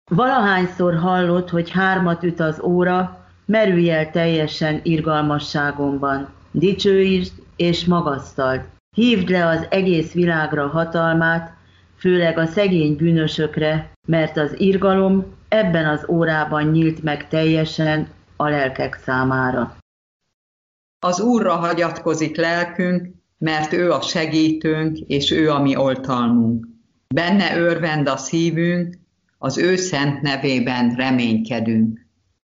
Valahányszor hallod, hogy 3 üt az óra, merülj el teljesen irgalmasságomban. Dicsőítsd és magasztald. Hívd le az egész világra hatalmát, főleg a szegény bűnösökre, mert az irgalom ebben az órában nyílt meg teljesen a lelkek számára. Az Úrra hagyatkozik lelkünk, mert ő a segítőnk, és ő a mi oltalmunk. Benne örvend a szívünk, az ő szent nevében reménykedünk.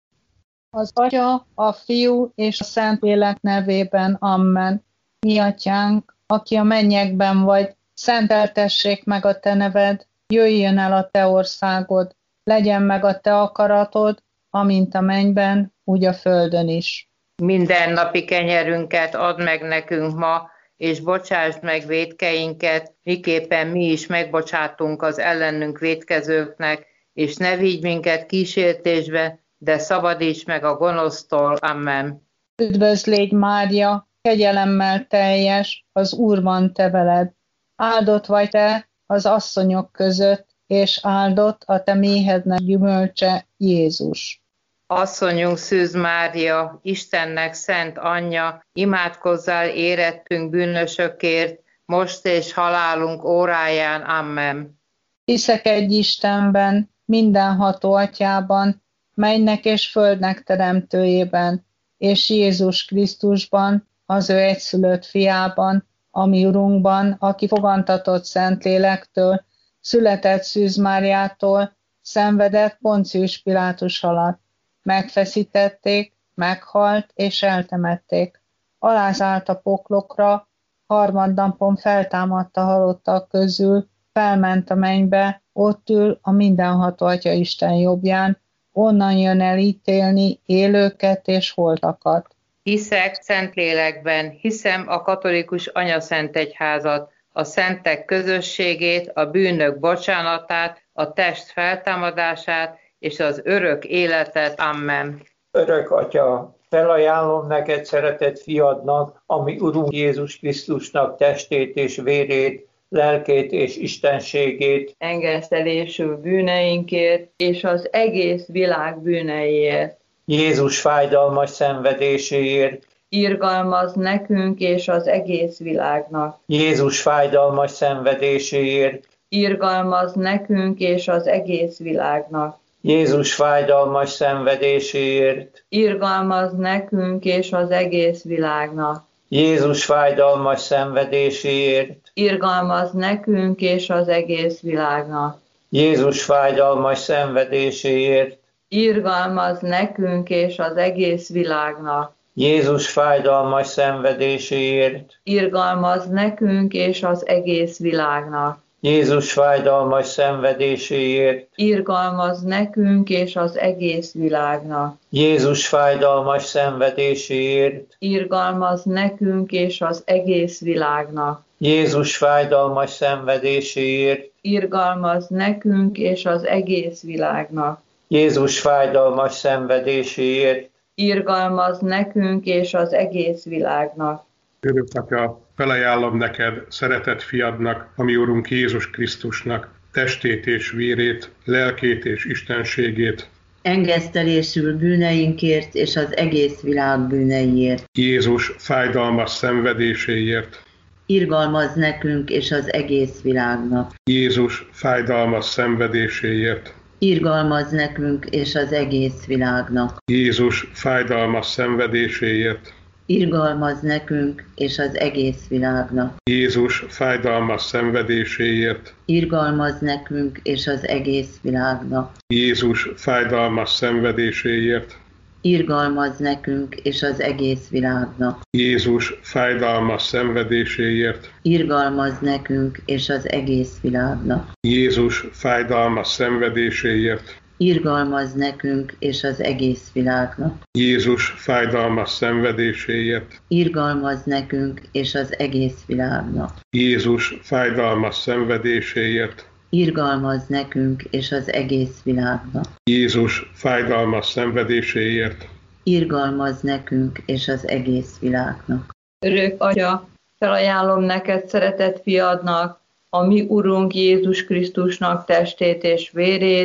Az Atya, a Fiú és a Szentlélek nevében, amen. Mi atyánk, aki a mennyekben vagy, szenteltessék meg a te neved, jöjjön el a te országod, legyen meg a te akaratod, amint a mennyben, úgy a földön is. Mindennapi kenyerünket add meg nekünk ma, és bocsásd meg vétkeinket, miképpen mi is megbocsátunk az ellenünk vétkezőknek, és ne vigy minket kísértésbe, de szabadíts meg a gonosztól. Amen. Üdvözlégy Mária, kegyelemmel teljes, az Úr van te veled. Áldott vagy te az asszonyok között, és áldott a te méhednek gyümölcse, Jézus. Asszonyunk Szűz Mária, Istennek szent anyja, imádkozzál érettünk bűnösökért, most és halálunk óráján. Amen. Hiszek egy Istenben, mindenható Atyában, mennynek és földnek teremtőjében, és Jézus Krisztusban, az ő egyszülött fiában, a mi Urunkban, aki fogantatott Szentlélektől, született Szűz Máriától, szenvedett Poncius Pilátus alatt. Megfeszítették, meghalt és eltemették. Alázált a poklokra, harmadnapon feltámadt a halottak közül, felment a mennybe, ott ül a mindenható Atya Isten jobbján, onnan jön el ítélni élőket és holtakat. Hiszek Szentlélekben, hiszem a katolikus anyaszentegyházat, a szentek közösségét, a bűnök bocsánatát, a test feltámadását és az örök életet. Amen. Örök Atya, felajánlom neked szeretett fiadnak, ami Urunk Jézus Krisztusnak testét és vérét, lelkét és istenségét, engesztelésű bűneinkért és az egész világ bűneiért. Jézus fájdalmas szenvedéséért, irgalmaz nekünk és az egész világnak. Jézus fájdalmas szenvedéséért, irgalmaz nekünk és az egész világnak. Jézus fájdalmas szenvedéséért, irgalmaz nekünk és az egész világnak. Jézus fájdalmas szenvedéséért, irgalmaz nekünk és az egész világnak. Jézus fájdalmas szenvedéséért, irgalmaz nekünk és az egész világnak. Jézus fájdalmas szenvedéséért, irgalmaz nekünk és az egész világnak. Jézus fájdalmas szenvedéséért, irgalmaz nekünk és az egész világnak. Jézus fájdalmas szenvedéséért, irgalmaz nekünk és az egész világnak. Jézus fájdalmas szenvedéséért, irgalmaz nekünk és az egész világnak. Jézus fájdalmas szenvedéséért, irgalmaz nekünk és az egész világnak. Örök Atya, felajánlom neked, szeretett fiadnak, ami Urunk Jézus Krisztusnak, testét és vérét, lelkét és istenségét, engesztelésül bűneinkért és az egész világ bűneiért. Jézus fájdalmas szenvedéséért, irgalmaz nekünk és az egész világnak. Jézus fájdalmas szenvedéséért, irgalmaz nekünk és az egész világnak. Jézus fájdalmas szenvedéséért, irgalmaz nekünk és az egész világnak. Jézus fájdalmas szenvedéséért, irgalmaz nekünk és az egész világnak. Jézus fájdalmas szenvedéséért, irgalmaz nekünk és az egész világnak. Jézus fájdalmas szenvedéséért, irgalmaz nekünk és az egész világnak. Jézus fájdalmas szenvedéséért, irgalmaz nekünk és az egész világnak. Jézus fájdalmas szenvedéséért, irgalmaz nekünk és az egész világnak. Jézus fájdalmas szenvedéséért, irgalmaz nekünk és az egész világnak. Jézus fájdalmas szenvedéséért, irgalmaz nekünk és az egész világnak. Örök Atya, felajánlom neked szeretett fiadnak, a mi Urunk Jézus Krisztusnak testét és vérét,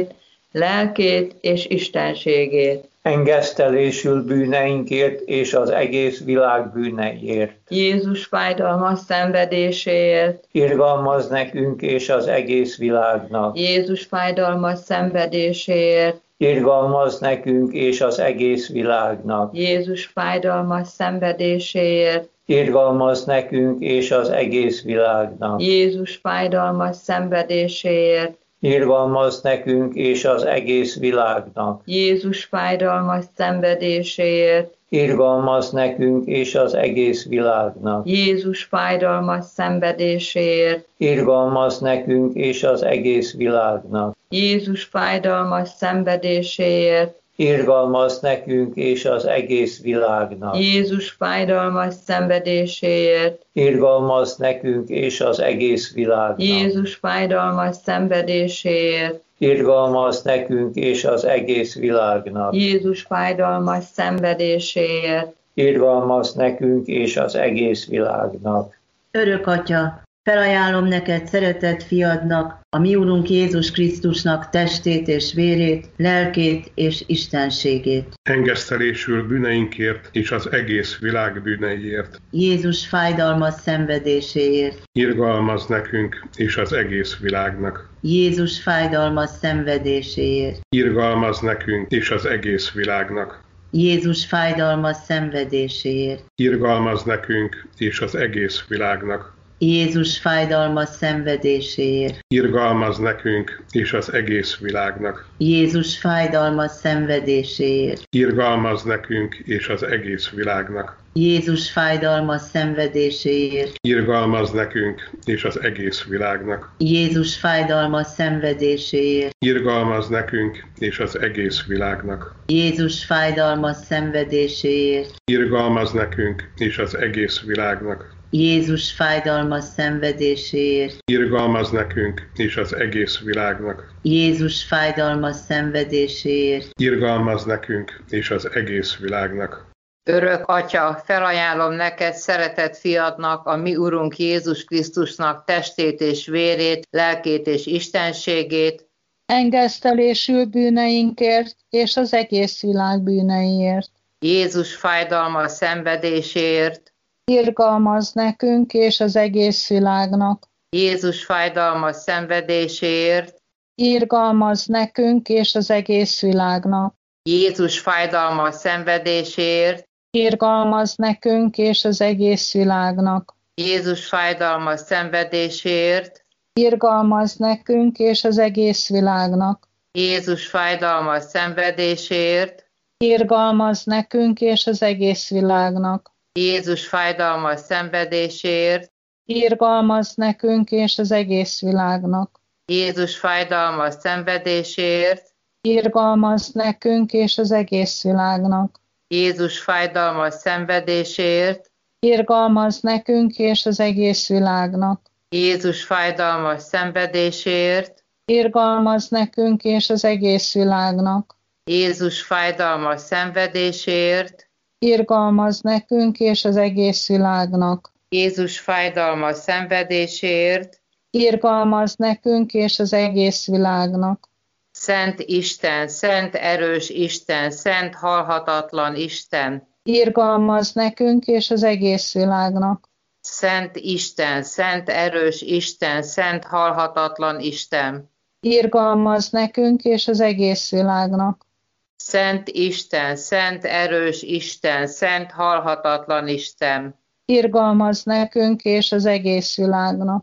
lelkét és istenségét. Engesztelésül bűneinkért és az egész világ bűneiért. Jézus fájdalmas szenvedéséért. Irgalmaz nekünk és az egész világnak. Jézus fájdalmas szenvedéséért. Irgalmaz nekünk és az egész világnak. Jézus fájdalmas szenvedéséért. Irgalmaz nekünk és az egész világnak. Jézus fájdalmas szenvedéséért. Irgalmaz nekünk és az egész világnak. Jézus fájdalmas szenvedéséért. Irgalmaz nekünk és az egész világnak. Jézus fájdalmas szenvedéséért. Irgalmaz nekünk és az egész világnak. Jézus fájdalmas szenvedéséért. Irgalmaz nekünk és az egész világnak. Jézus fájdalmas szenvedéséért. Irgalmaz nekünk és az egész világnak. Jézus fájdalmas szenvedéséért. Irgalmaz nekünk és az egész világnak. Jézus fájdalmas szenvedéséért. Irgalmaz nekünk és az egész világnak. Örök Atya, felajánlom neked szeretett fiadnak, a mi Urunk Jézus Krisztusnak testét és vérét, lelkét és istenségét. Engesztelésül bűneinkért és az egész világ bűneiért. Jézus fájdalmas szenvedéséért. Irgalmaz nekünk és az egész világnak. Jézus fájdalmas szenvedéséért. Irgalmaz nekünk és az egész világnak. Jézus fájdalmas szenvedéséért. Irgalmaz nekünk és az egész világnak. Jézus fájdalmas szenvedéséért. Irgalmaz nekünk és az egész világnak. Jézus fájdalmas szenvedéséért. Irgalmaz nekünk és az egész világnak. Jézus fájdalmas szenvedéséért. Irgalmaz nekünk és az egész világnak. Jézus fájdalmas szenvedéséért. Irgalmaz nekünk és az egész világnak. Jézus fájdalmas szenvedéséért. Irgalmaz nekünk és az egész világnak. Jézus fájdalmas szenvedéséért. Irgalmaz nekünk és az egész világnak. Jézus fájdalmas szenvedéséért. Irgalmaz nekünk és az egész világnak. Örök Atya, felajánlom neked szeretett fiadnak, a mi Urunk Jézus Krisztusnak testét és vérét, lelkét és istenségét, engesztelésül bűneinkért és az egész világ bűneiért. Jézus fájdalmas szenvedéséért, Irgalmaz nekünk és az egész világnak. Jézus fájdalmas szenvedéséért, Irgalmaz nekünk és az egész világnak. Jézus fájdalmas szenvedéséért, Irgalmaz nekünk és az egész világnak. Jézus fájdalmas szenvedéséért, Irgalmaz nekünk és az egész világnak. Jézus fájdalmas szenvedéséért, Irgalmaz nekünk és az egész világnak. Jézus fájdalmas szenvedéséért, Irgalmaz nekünk és az egész világnak. Jézus fájdalmas szenvedéséért, Irgalmaz nekünk és az egész világnak. Jézus fájdalmas szenvedéséért, Irgalmaz nekünk és az egész világnak. Jézus fájdalmas szenvedéséért, Irgalmaz nekünk és az egész világnak. Jézus fájdalmas szenvedéséért, Irgalmaz nekünk és az egész világnak. Jézus fájdalmas szenvedéséért, Irgalmaz nekünk és az egész világnak. Szent Isten, szent erős Isten, szent halhatatlan Isten, Irgalmaz nekünk és az egész világnak. Szent Isten, szent erős Isten, szent halhatatlan Isten, Irgalmaz nekünk és az egész világnak. Szent Isten, szent erős Isten, szent halhatatlan Isten, Irgalmaz nekünk és az egész világnak.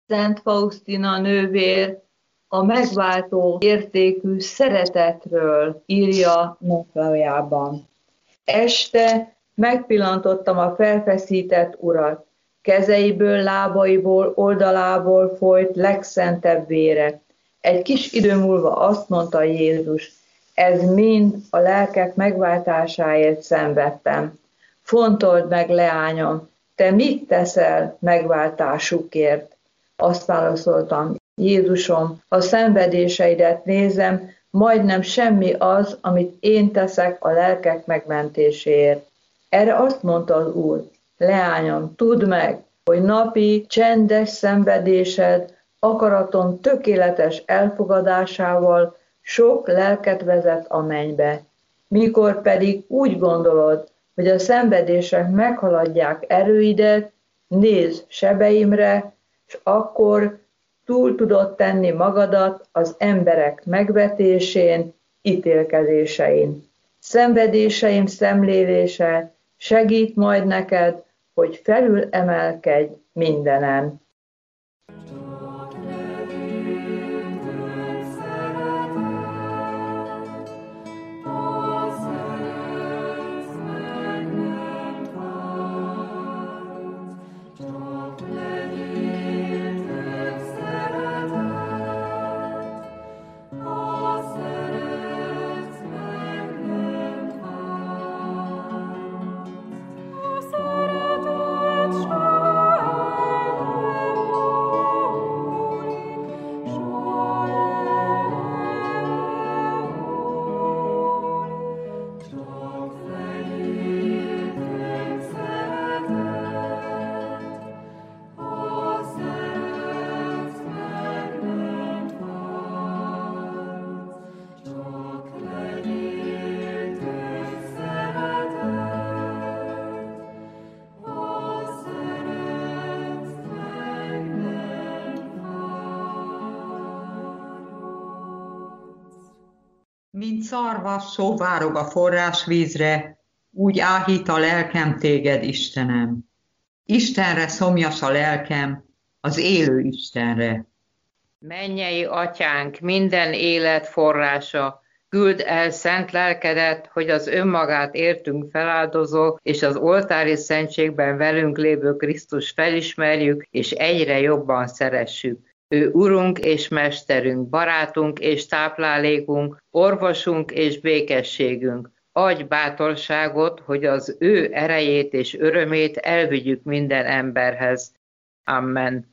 Szent Faustina nővér a megváltó értékű szeretetről írja naplójában. Este megpillantottam a felfeszített Urat, kezeiből, lábaiból, oldalából folyt legszentebb vére. Egy kis idő múlva azt mondta Jézus, ez mind a lelkek megváltásáért szenvedtem. Fontold meg, leányom, te mit teszel megváltásukért? Azt válaszoltam, Jézusom, a szenvedéseidet nézem, majdnem semmi az, amit én teszek a lelkek megmentéséért. Erre azt mondta az Úr, leányom, tudd meg, hogy napi, csendes szenvedésed, akaratom tökéletes elfogadásával sok lelket vezet a mennybe. Mikor pedig úgy gondolod, hogy a szenvedések meghaladják erőidet, nézz sebeimre, és akkor túl tudod tenni magadat az emberek megvetésén, ítélkezésein. Szenvedéseim szemlélése segít majd neked, hogy felül emelkedj mindenen. Mint szarvas sóvárog a forrásvízre, úgy áhít a lelkem téged, Istenem. Istenre szomjas a lelkem, az élő Istenre. Mennyei Atyánk, minden élet forrása, küld el szent lelkedet, hogy az önmagát értünk feláldozó, és az oltári szentségben velünk lévő Krisztus felismerjük, és egyre jobban szeressük. Ő Urunk és Mesterünk, barátunk és táplálékunk, orvosunk és békességünk. Adj bátorságot, hogy az ő erejét és örömét elvigyük minden emberhez. Amen.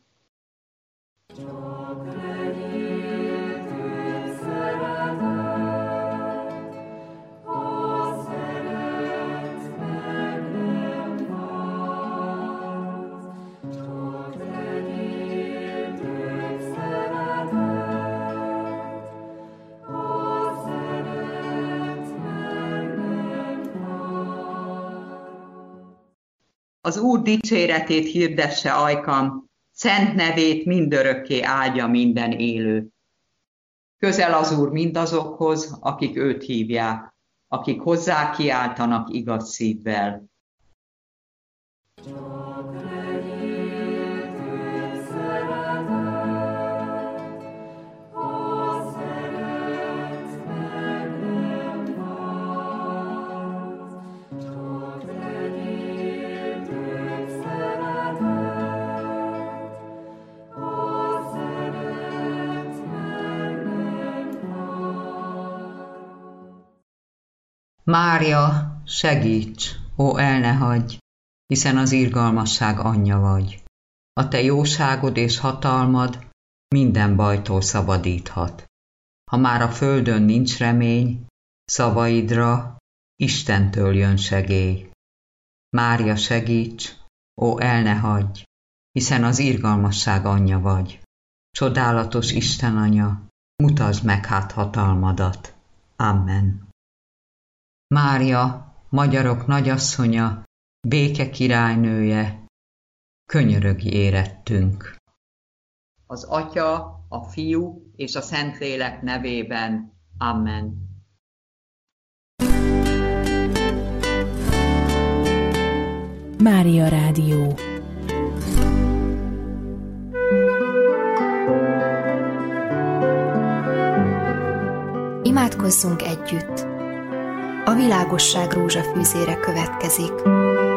Az Úr dicséretét hirdesse ajkam, szent nevét mindörökké áldja minden élő. Közel az Úr mindazokhoz, akik őt hívják, akik hozzá kiáltanak igaz szívvel. Mária, segíts, ó el ne hagyj, hiszen az irgalmasság anyja vagy. A te jóságod és hatalmad minden bajtól szabadíthat. Ha már a földön nincs remény, szavaidra Istentől jön segély. Mária, segíts, ó el ne hagyj, hiszen az irgalmasság anyja vagy. Csodálatos Isten anya, mutasd meg hát hatalmadat. Amen. Mária, magyarok nagyasszonya, béke királynője, könyörögj érettünk. Az Atya, a Fiú és a Szentlélek nevében. Amen. Mária Rádió. Imádkozzunk együtt! A világosság rózsafűzére következik.